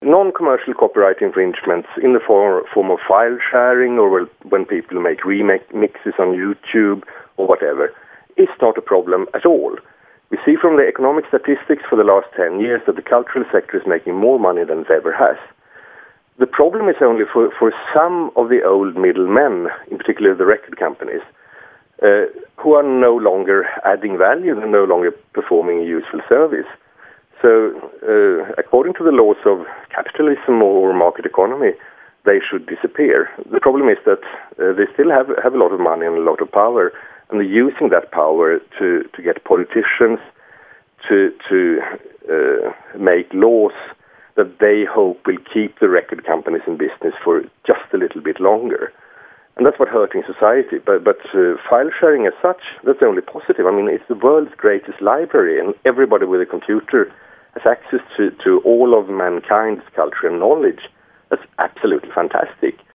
non-commercial copyright infringements in the form of file sharing, or when people make remixes on YouTube or whatever, is not a problem at all. We see from the economic statistics for the last 10 years that the cultural sector is making more money than it ever has. The problem is only for some of the old middlemen, in particular the record companies, who are no longer adding value and no longer performing a useful service. So, according to the laws of capitalism or market economy, they should disappear. The problem is that they still have a lot of money and a lot of power, and they're using that power to get politicians to make laws that they hope will keep the record companies in business for just a little bit longer. And that's what's hurting society. But file sharing as such, that's only positive. I mean, it's the world's greatest library, and everybody with a computer has access to all of mankind's culture and knowledge. That's absolutely fantastic.